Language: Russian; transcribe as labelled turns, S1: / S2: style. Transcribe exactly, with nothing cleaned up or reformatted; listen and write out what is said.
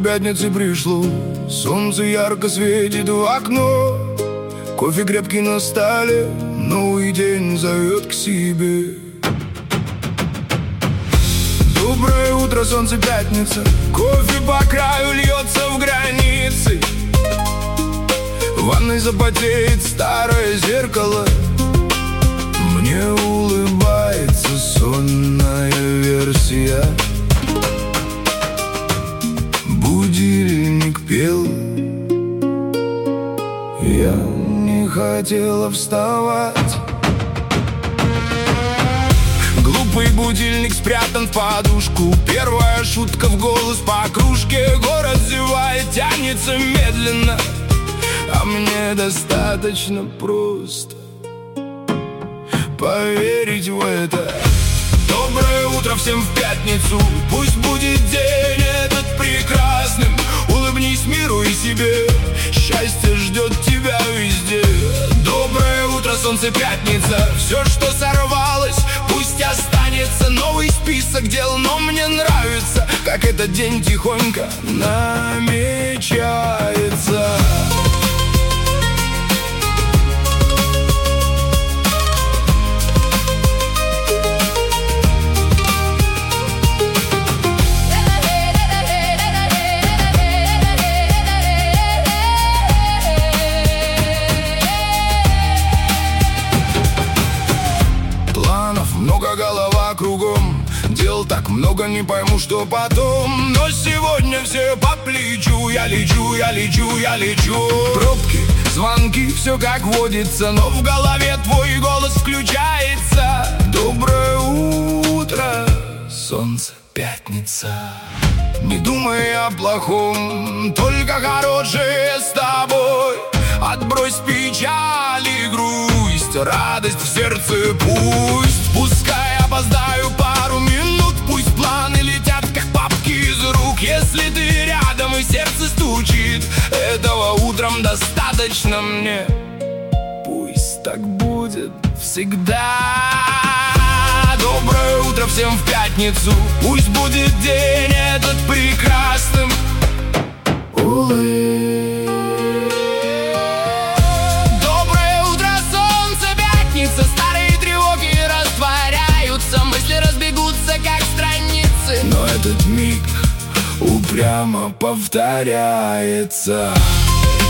S1: пятницы пришло, солнце ярко светит в окно, кофе крепкий на столе, новый день зовет к себе. Доброе утро, солнце, пятница, кофе по краю льется в границы. В ванной запотеет старое зеркало, мне улыбается сонная версия. Будильник пел, я не хотела вставать. Глупый будильник спрятан в подушку, первая шутка в голос по кружке. Город зевает, тянется медленно, а мне достаточно просто поверить в это. Доброе утро всем в пятницу, пусть будет день этот прекрасным. Улыбнись миру и себе, счастье ждет тебя везде. Доброе утро, солнце, пятница, все, что сорвалось, пусть останется. Новый список дел, но мне нравится, как этот день тихонько намечается. Много, голова кругом, дел так много, не пойму, что потом. Но сегодня все по плечу, я лечу, я лечу, я лечу. Пробки, звонки, все как водится, но в голове твой голос включается. Доброе утро, солнце, пятница. Не думай о плохом, только хорошее с тобой. Отбрось печаль и грусть, радость в сердце пусть. Пускай опоздаю пару минут, пусть планы летят, как папки из рук. Если ты рядом и сердце стучит, этого утром достаточно мне. Пусть так будет всегда. Доброе утро всем в пятницу, пусть будет день этот прекрасным. Улыбка. Доброе утро, солнце, пятница, старые тревоги растворяются, мысли разбегутся, как страницы, но этот миг упрямо повторяется.